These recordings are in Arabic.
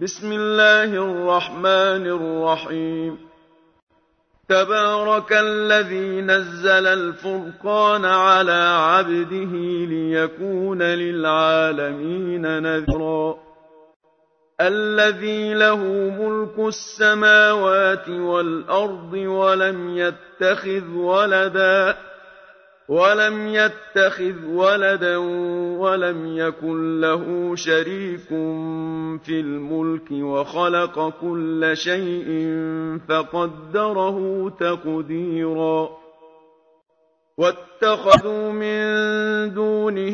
بسم الله الرحمن الرحيم. تبارك الذي نزل الفرقان على عبده ليكون للعالمين نذيرا. الذي له ملك السماوات والأرض ولم يتخذ ولدا ولم يكن له شريك في الملك وخلق كل شيء فقدره تقديرا. واتخذوا من دونه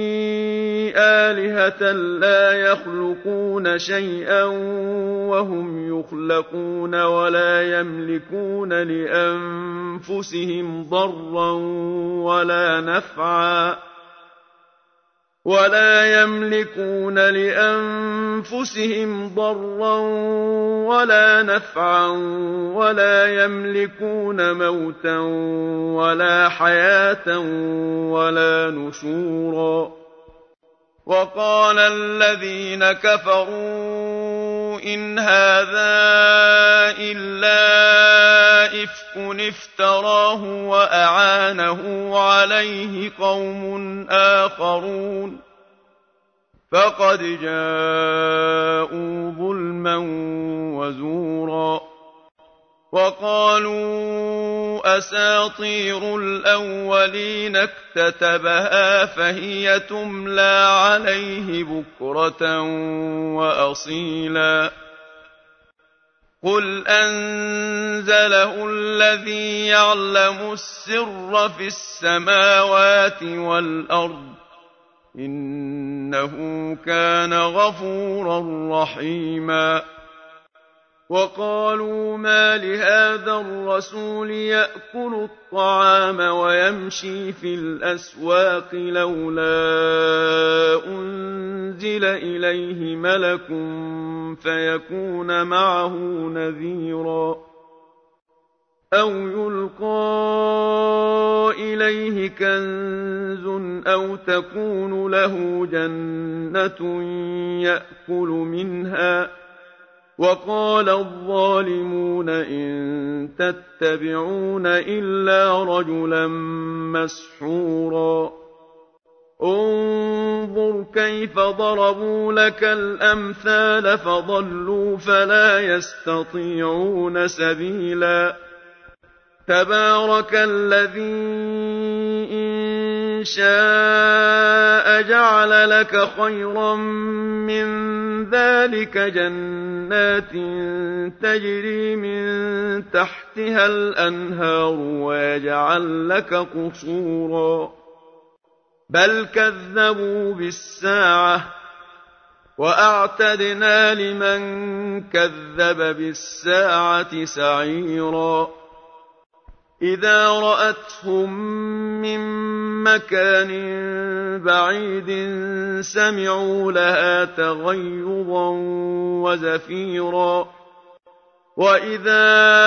آلهة لا يخلقون شيئا وهم يخلقون ولا يملكون لأنفسهم ضرا ولا نفعا ولا يملكون موتا ولا حياة ولا نشورا. وقال الذين كفروا إن هذا إلا إفك افتراه وأعانه عليه قوم آخرون فقد جاءوا ظلما وزورا. وقالوا أساطير الأولين اكتتبها فهي تملى عليه بكرة وأصيلا. قل أنزله الذي يعلم السر في السماوات والأرض إنه كان غفورا رحيما. وقالوا ما لهذا الرسول يأكل الطعام ويمشي في الأسواق لولا أنزل إليه ملك فيكون معه نذيرا أو يلقى إليه كنز أو تكون له جنة يأكل منها. وقال الظالمون إن تتبعون إلا رجلا مسحورا. انظر كيف ضربوا لك الأمثال فضلوا فلا يستطيعون سبيلا. تبارك الذي إن شاء جعل لك خيرا من ذلك جنات تجري من تحتها الأنهار ويجعل لك قصورا. بل كذبوا بالساعة وأعتدنا لمن كذب بالساعة سعيرا. إذا رأتهم من مكان بعيد سمعوا لها تغيظا وزفيرا. وإذا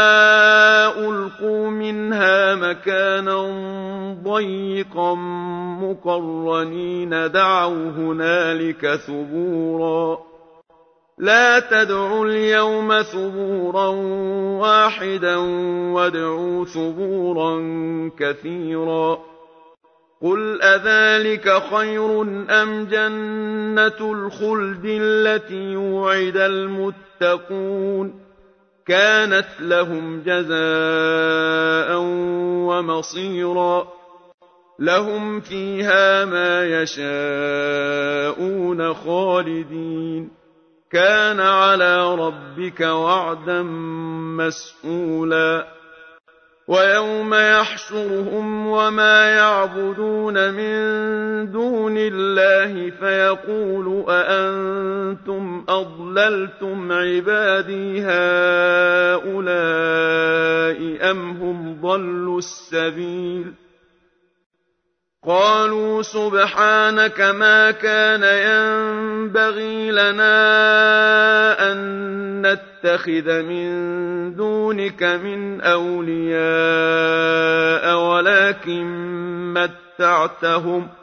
ألقوا منها مكانا ضيقا مقرنين دعوا هنالك ثبورا. لا تدعوا اليوم ثبورا واحدا وادعوا ثبورا كثيرا. قل أذلك خير أم جنة الخلد التي وعد المتقون كانت لهم جزاء ومصيرا. لهم فيها ما يشاءون خالدين كان على ربك وعدا مسئولا. ويوم يحشرهم وما يعبدون من دون الله فيقول أأنتم أضللتم عبادي هؤلاء أم هم ضلوا السبيل. قالوا سبحانك ما كان ينبغي لنا أن نتخذ من دونك من أولياء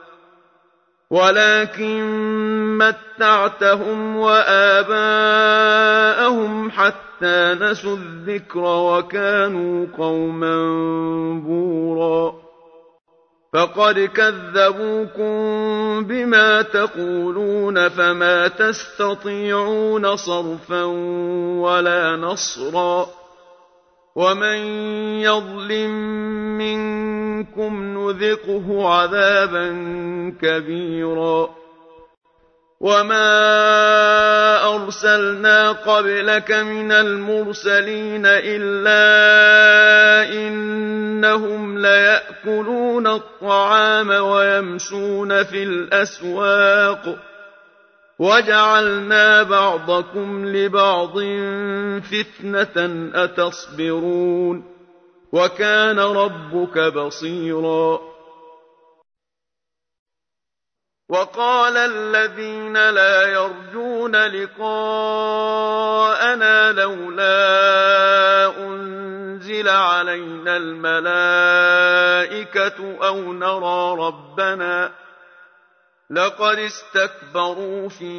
ولكن متعتهم وآباءهم حتى نسوا الذكر وكانوا قوما بورا فقد كذبوكم بما تقولون فما تستطيعون صرفا ولا نصرا ومن يظلم منكم نذقه عذابا كبيرا وما أرسلنا قبلك من المرسلين إلا إنهم ليأكلون الطعام ويمشون في الأسواق وجعلنا بعضكم لبعض فتنة أتصبرون وكان ربك بصيرا وقال الذين لا يرجون لقاءنا لولا أنزل علينا الملائكة أو نرى ربنا لقد استكبروا في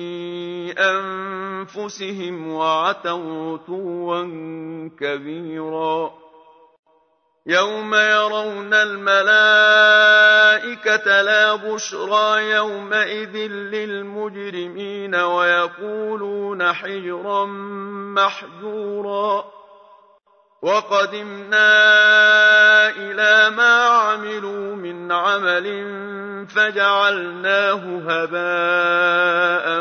أنفسهم وعتوا عتوا كبيرا يوم يرون الملائكة لا بشرى يومئذ للمجرمين ويقولون حجرا محجورا وقدمنا إلى ما عملوا من عمل فجعلناه هباء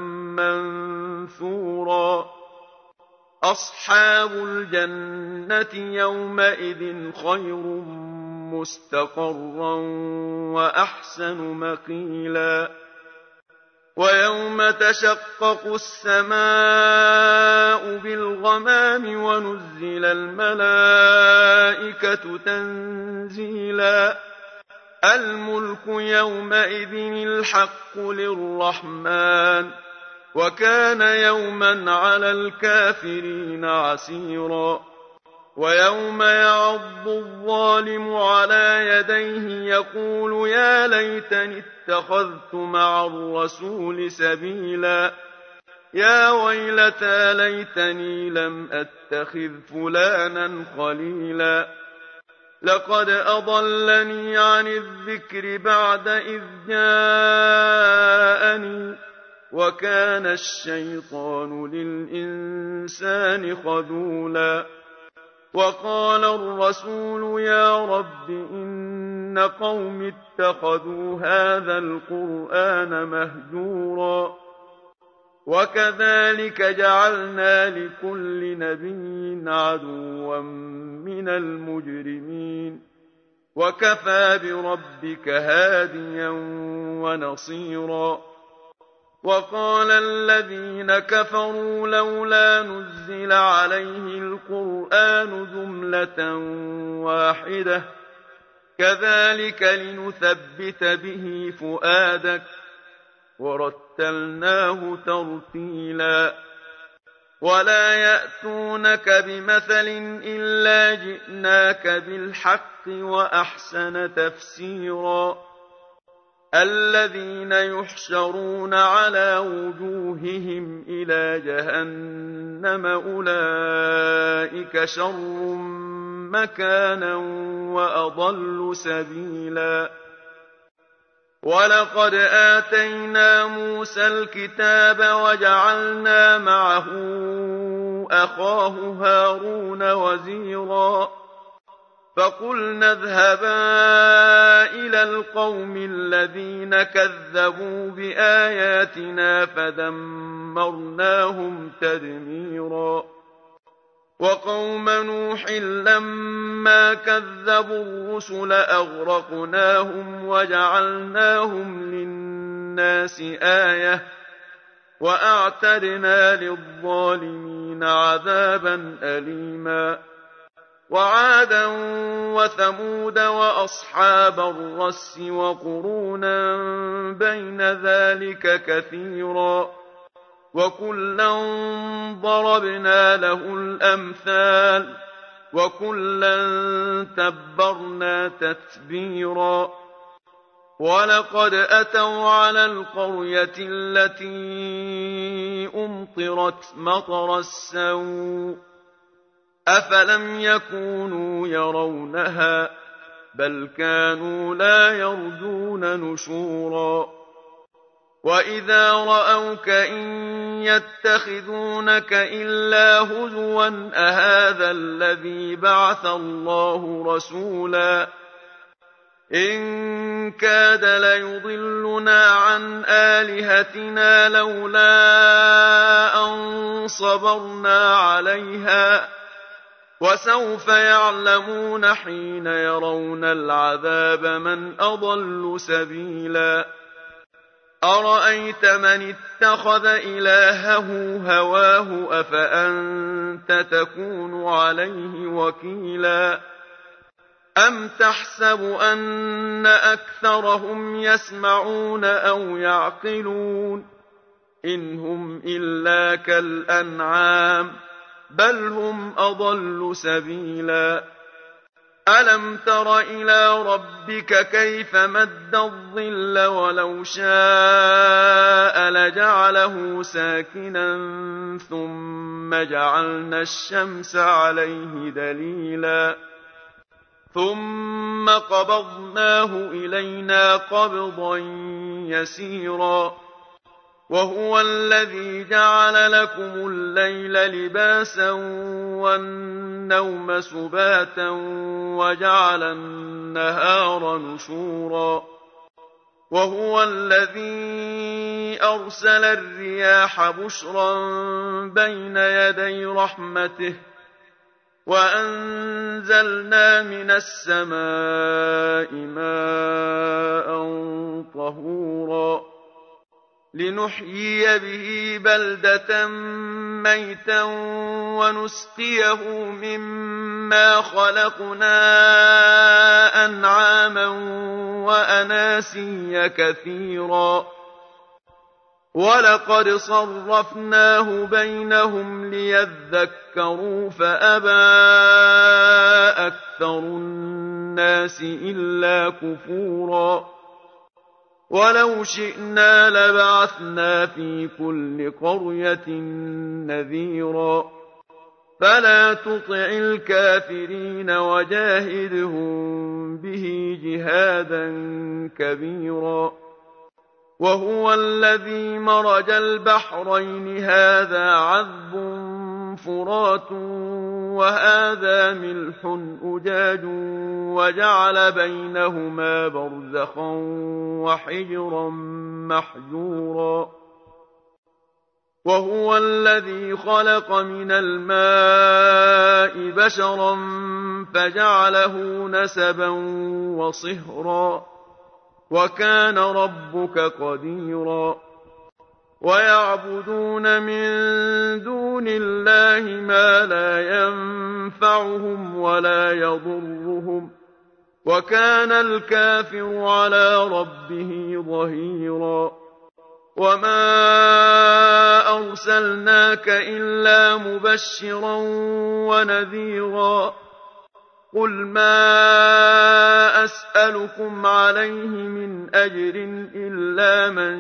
منثورا أصحاب الجنة يومئذ خير مستقرا وأحسن مقيلا ويوم تشقق السماء بالغمام ونزل الملائكة تنزيلا الملك يومئذ الحق للرحمن وكان يوما على الكافرين عسيرا ويوم يعض الظالم على يديه يقول يا ليتني اتخذت مع الرسول سبيلا يا ويلتى ليتني لم أتخذ فلانا خليلا لقد أضلني عن الذكر بعد إذ جاءني وكان الشيطان للإنسان خذولا وقال الرسول يا رب إن قوم اتخذوا هذا القرآن مهجورا وكذلك جعلنا لكل نبي عدوا من المجرمين وكفى بربك هاديا ونصيرا وقال الذين كفروا لولا نزل عليه القرآن جملة واحدة كذلك لنثبت به فؤادك ورتلناه ترتيلا ولا يأتونك بمثل إلا جئناك بالحق وأحسن تفسيرا الذين يحشرون على وجوههم إلى جهنم أولئك شر مكانا وأضل سبيلا ولقد آتينا موسى الكتاب وجعلنا معه أخاه هارون وزيرا فقلنا اذهبا إلى القوم الذين كذبوا بآياتنا فدمرناهم تدميرا وقوم نوح لما كذبوا الرسل أغرقناهم وجعلناهم للناس آية وأعتدنا للظالمين عذابا أليما وعادا وثمود وأصحاب الرس وقرونا بين ذلك كثيرا وكلا ضربنا له الأمثال وكلا تبرنا تتبيرا وَلَقَدْ أَتَوْا عَلَى الْقَرْيَةِ الَّتِي أُمْطِرَتْ مَطَرَ السَّوْءِ ۚ أَفَلَمْ يَكُونُوا يَرَوْنَهَا بَلْ كَانُوا لَا يَرْجُونَ نُشُورًا وَإِذَا رَأَوْكَ إِن يَتَّخِذُونَكَ إِلَّا هُزُوًا أَهَٰذَا الَّذِي بَعَثَ اللَّهُ رَسُولًا إِن كَادَ لَيُضِلُّنَا عَنْ آلِهَتِنَا لَوْلَا أَن صَبَرْنَا عَلَيْهَا ۚ وَسَوْفَ يَعْلَمُونَ حِينَ يَرَوْنَ الْعَذَابَ مَنْ أَضَلُّ سَبِيلًا أَرَأَيْتَ مَنِ اتَّخَذَ إِلَٰهَهُ هَوَاهُ أَفَأَنتَ تَكُونُ عَلَيْهِ وَكِيلًا أَمْ تَحْسَبُ أَنَّ أَكْثَرَهُمْ يَسْمَعُونَ أَوْ يَعْقِلُونَ إِنْ هُمْ إِلَّا كَالْأَنْعَامِ بَلْ هُمْ أَضَلُّ سَبِيلًا أَلَمْ تَرَ إِلَىٰ رَبِّكَ كَيْفَ مَدَّ الظِّلَّ وَلَوْ شَاءَ لَجَعَلَهُ سَاكِنًا ثُمَّ جَعَلْنَا الشَّمْسَ عَلَيْهِ دَلِيلًا ثُمَّ قَبَضْنَاهُ إِلَيْنَا قَبْضًا يَسِيرًا وَهُوَ الَّذِي جَعَلَ لَكُمُ اللَّيْلَ لِبَاسًا وَالنَّوْمَ سُبَاتًا وَجَعَلَ النَّهَارَ نُشُورًا وَهُوَ الَّذِي أَرْسَلَ الرِّيَاحَ بُشْرًا بَيْنَ يَدَيْ رَحْمَتِهِ وَأَنزَلْنَا مِنَ السَّمَاءِ مَاءً طَهُورًا لِّنُحْيِيَ بِهِ بَلْدَةً مَّيْتًا وَنُسْقِيَهُ مِمَّا خَلَقْنَا أَنْعَامًا وَأَنَاسِيَّ كَثِيرًا وَلَقَدْ صَرَّفْنَاهُ بَيْنَهُمْ لِيَذَّكَّرُوا فَأَبَىٰ أَكْثَرُ النَّاسِ إِلَّا كُفُورًا وَلَوْ شِئْنَا لَبَعَثْنَا فِي كُلِّ قَرْيَةٍ نَّذِيرًا فَلَا تُطِعِ الْكَافِرِينَ وَجَاهِدْهُم بِهِ جِهَادًا كَبِيرًا وَهُوَ الَّذِي مَرَجَ الْبَحْرَيْنِ هَٰذَا عَذْبٌ فُرَاتٌ وَهَٰذَا مِلْحٌ أُجَاجٌ وَجَعَلَ بَيْنَهُمَا بَرْزَخًا وَحِجْرًا مَّحْجُورًا وَهُوَ الَّذِي خَلَقَ مِنَ الْمَاءِ بَشَرًا فَجَعَلَهُ نَسَبًا وَصِهْرًا وَكَانَ رَبُّكَ قَدِيرًا وَيَعْبُدُونَ مِن دُونِ اللَّهِ مَا لَا يَنفَعُهُمْ وَلَا يَضُرُّهُمْ وَكَانَ الْكَافِرُ عَلَىٰ رَبِّهِ ظَهِيرًا وَمَا أَرْسَلْنَاكَ إِلَّا مُبَشِّرًا وَنَذِيرًا قُلْ مَا أَسْأَلُكُمْ عَلَيْهِ مِنْ أَجْرٍ إِلَّا مَن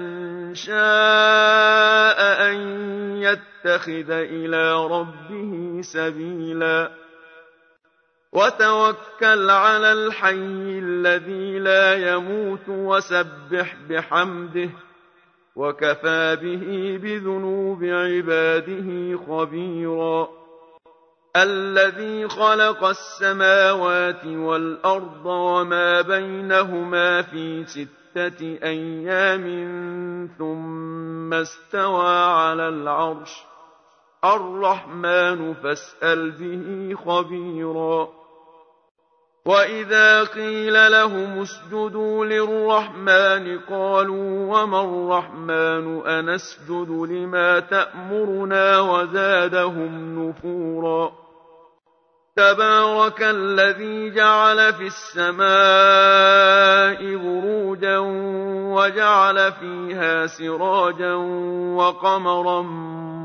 شَاءَ أَن يَتَّخِذَ إِلَىٰ رَبِّهِ سَبِيلًا وَتَوَكَّلْ عَلَى الْحَيِّ الَّذِي لَا يَمُوتُ وَسَبِّحْ بِحَمْدِهِ وَكَفَىٰ بِهِ بِذُنُوبِ عِبَادِهِ خَبِيرًا الَّذِي خَلَقَ السَّمَاوَاتِ وَالْأَرْضَ وَمَا بَيْنَهُمَا فِي 6 أَيَّامٍ ثُمَّ اسْتَوَىٰ عَلَى الْعَرْشِ الرَّحْمَٰنُ فَاسْأَلْ بِهِ خَبِيرًا وَإِذَا قِيلَ لَهُمُ اسْجُدُوا لِلرَّحْمَٰنِ قَالُوا وَمَا الرَّحْمَٰنُ أَنَسْجُدُ لِمَا تَأْمُرُنَا وَزَادَهُمْ نُفُورًا تَبَارَكَ الَّذِي جَعَلَ فِي السَّمَاءِ بُرُوجًا وَجَعَلَ فِيهَا سِرَاجًا وَقَمَرًا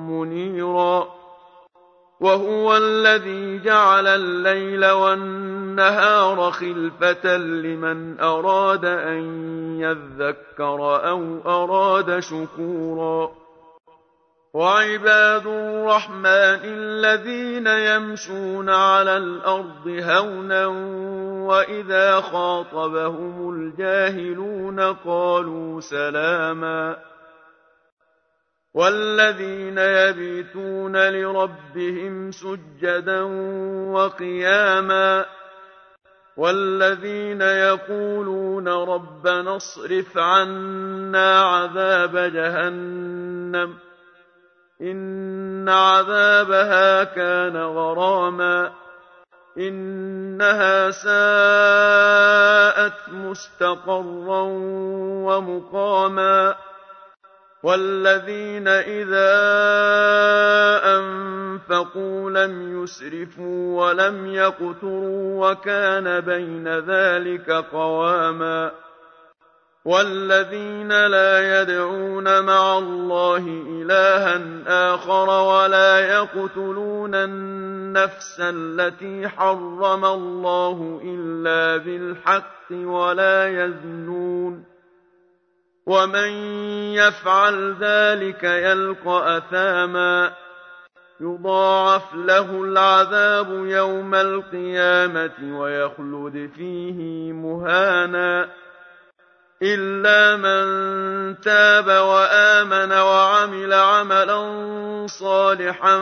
مُّنِيرًا وَهُوَ الَّذِي جَعَلَ اللَّيْلَ وَالنَّهَارَ النهار خلفة لمن أراد أن يذكر أو أراد شكورا وعباد الرحمن الذين يمشون على الأرض هونا وإذا خاطبهم الجاهلون قالوا سلاما والذين يبيتون لربهم سجدا وقياما والذين يقولون ربنا اصرف عنا عذاب جهنم إن عذابها كان غراما إنها ساءت مستقرا ومقاما والذين إذا أنفقوا لم يسرفوا ولم يقتروا وكان بين ذلك قواما والذين لا يدعون مع الله إلها آخر ولا يقتلون النفس التي حرم الله إلا بالحق ولا يزنون ومن يفعل ذلك يلقى أثاما يضاعف له العذاب يوم القيامة ويخلد فيه مهانا إلا من تاب وآمن وعمل عملا صالحا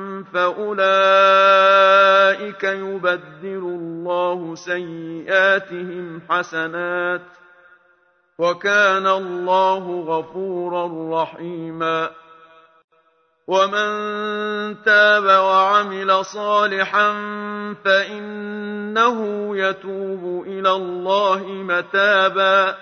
فأولئك يبدل الله سيئاتهم حسنات وكان الله غفورا رحيما ومن تاب وعمل صالحا فإنه يتوب إلى الله متابا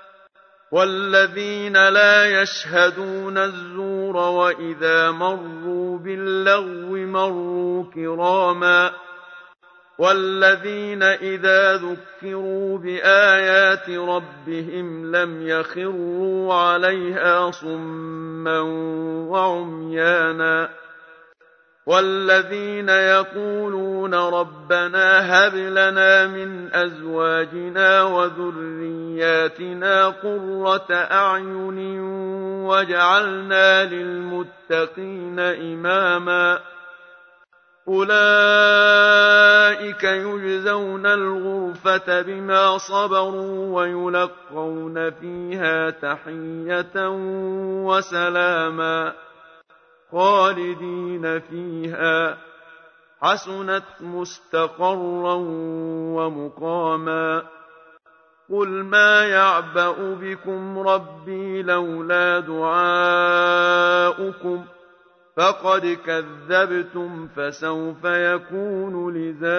والذين لا يشهدون الزور وإذا مروا باللغو مروا كراما والذين إذا ذكروا بآيات ربهم لم يخروا عليها صما وعميانا والذين يقولون ربنا هب لنا من أزواجنا وذرياتنا قرة أعين واجعلنا للمتقين إماما أولئك يجزون الغرفة بما صبروا ويلقون فيها تحية وسلاما خالدين فيها حسنت مستقرا ومقاما قل ما يعبأ بكم ربي لولا دعاؤكم فقد كذبتم فسوف يكون لزاما